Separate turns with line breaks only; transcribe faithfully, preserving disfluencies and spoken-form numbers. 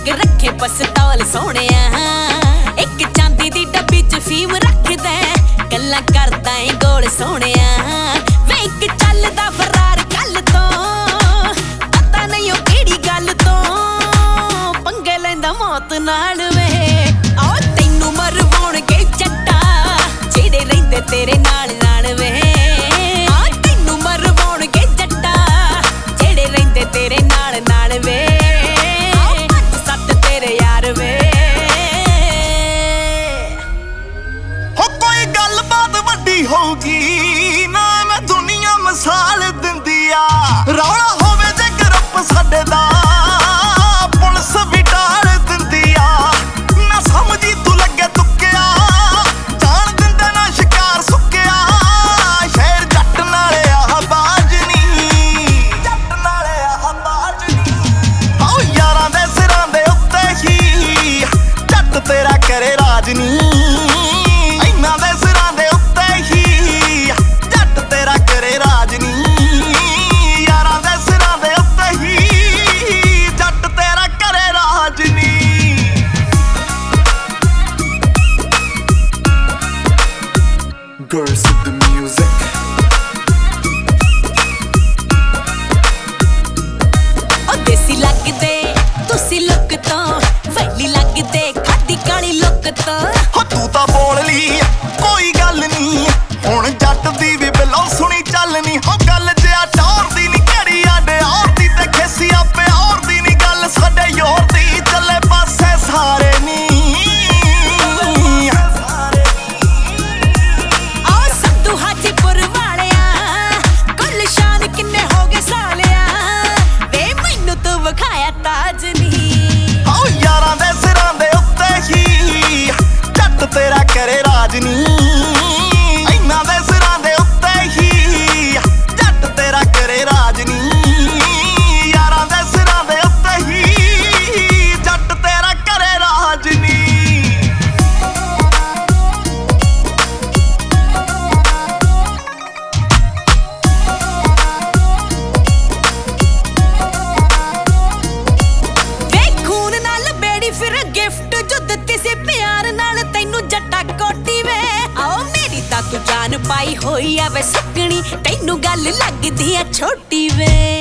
ਕੇ ਰੱਖੇ ਪਸਤੌਲ ਸੋਹਣਿਆ ਇੱਕ ਚਾਂਦੀ ਦੀ ਡੱਬੀ ਚ ਫੀਮ ਰੱਖਦਾ ਗੱਲਾਂ ਕਰਦਾ ਏ ਗੋਲ ਸੋਹਣਿਆ ਵੇ ਇੱਕ ਚੱਲਦਾ ਫਰਾਰ ਕੱਲ ਤੋਂ ਪਤਾ ਨਹੀਂ ਉਹ ਕਿਹੜੀ ਗੱਲ ਤੋਂ ਪੰਗੇ ਲੈਂਦਾ ਮੌਤ ਨਾਲ ਵੇ ਆਓ ਤੈਨੂੰ ਮਰਵਾਉਣਗੇ ਜੱਟਾ ਜਿਹੜੇ ਰਹਿੰਦੇ ਤੇਰੇ ਨਾਲ ਨਾਲ ਵੇ ਆ ਤੈਨੂੰ ਮਰਵਾਉਣਗੇ ਜੱਟਾ ਜਿਹੜੇ ਰਹਿੰਦੇ ਤੇਰੇ ਨਾਲ ਨਾਲ ਵੇ ਸੱਤ ਤੇਰੇ ਯਾਰ ਵੇ
ਹੋ ਕੋਈ ਗੱਲਬਾਤ ਵੱਡੀ ਹੋਊਗੀ ਨਾ ਮੈਂ ਦੁਨੀਆ ਮਿਸਾਲ ਦਿੰਦੀ ਆ ਰੌਲਾ ਹੋਵੇ ਜੇ ਗਰੁੱਪ ਸਾਡੇ ਦਾ ਪੁਲਿਸ ਵੀ ਟਾਲ ਦਿੰਦੀ ਆ ਨਾ ਸਮਝੀ ਤੂੰ ਲੱਗੇ ਤੁੱਕਿਆ ਜਾਣ ਦਿੰਦਾ ਨਾ ਸ਼ਿਕਾਰ ਸੁੱਕਿਆ ਸ਼ਹਿਰ ਜੱਟ ਨਾਲੇ ਆਹ ਬਾਜ ਨੀ ਜੱਟ ਨਾਲੇ ਆਹ ਬਾਜ ਨੀ ਆਓ ਯਾਰਾਂ ਦੇ ਸਿਰਾਂ ਦੇ ਉੱਤੇ ਹੀ ਜੱਟ ਤੇਰਾ ਕਰੇ ਰਾਜ ਨੀ ਇਹਨਾਂ ਦੇ ਸਿਰਾਂ ਦੇ ਉੱਤੇ ਹੀ ਜੱਟ ਤੇਰਾ ਕਰੇ ਰਾਜ ਨੀ ਯਾਰਾਂ ਦੇ ਸਿਰਾਂ ਦੇ ਉੱਤੇ ਹੀ ਜੱਟ ਤੇਰਾ ਕਰੇ ਰਾਜ ਨੀ
Girls with the music.
ਉਹ ਦੇਸੀ ਲੱਗਦੇ ਤੁਸੀਂ ਲੁੱਕ ਤੋਂ ਵੈਲੀ ਲੱਗਦੇ ਖਾਦੀ ਕਾਲੀ ਲੁੱਕ ਤੋਂ
ਹੋ ਤੂੰ ਤਾਂ ਬੋਲ ਲਈ ਕੋਈ ਗੱਲ ਨੀ ਹੁਣ ਜੱਟ ਦੀ ਵੀ ਬਿਲੋਂ ਸੁਣੀ ਚੱਲ ਨੀ ਹੋ ਗੱਲ ਜਿਆ ਟੌਰ ਦੀ ਨੀ ਕਿਹੜੀ ਆਡੇ ਔਰ ਦੀ ਤੇ ਖੇਸੀ ਆਪੇ ਔਰ ਦੀ ਨੀ ਗੱਲ ਸਾਡੇ ਯੋਰ ਦੀ ਚੱਲੇ ਪਾਸੇ ਸਾਰੇ ਨੀ
ਆ ਸੰਧੂ ਹਾਜੀਪੁਰ ਵਾਲਿਆ ਗੁਲਸ਼ਾਨ ਕਿੰਨੇ ਹੋ ਗਏ ਸਾਲਿਆ ਵੇ ਮੈਨੂੰ ਤੂੰ ਵਿਖਾਇਆ ਤਾਜ ਨੀ
ਆਓ ਯਾਰਾਂ ਦੇ ਸਿਰਾਂ ਦੇ ਉੱਤੇ ਹੀ ਜੱਟ ਤੇਰਾ ਕਰੇ ਰਾਜ ਨੀ ਇਹਨਾਂ ਦੇ ਸਿਰਾਂ ਦੇ ਉੱਤੇ ਹੀ ਜੱਟ ਤੇਰਾ ਕਰੇ ਰਾਜ ਨੀ ਯਾਰਾਂ ਦੇ ਸਿਰਾਂ ਦੇ ਉੱਤੇ ਹੀ ਜੱਟ ਤੇਰਾ ਕਰੇ ਰਾਜ ਨੀ
ਵੇ ਖੂਨ ਨਾਲ ਬੇੜੀ ਫਿਰ ਗਿਫਟ ਜੋ ਦਿੱਤੀ ਸੀ ਪਿਆਰ ਨਾਲ ਤੈਨੂੰ ਜੱਟਾ ਕੋਟੀ ਵੇ ਆਓ ਮੇਰੀ ਤਾਂ ਤੂੰ ਜਾਨ ਪਾਈ ਹੋਈ ਆ ਵੇ ਸੁੱਕਣੀ ਤੈਨੂੰ ਗੱਲ ਲੱਗਦੀ ਆ ਛੋਟੀ ਵੇ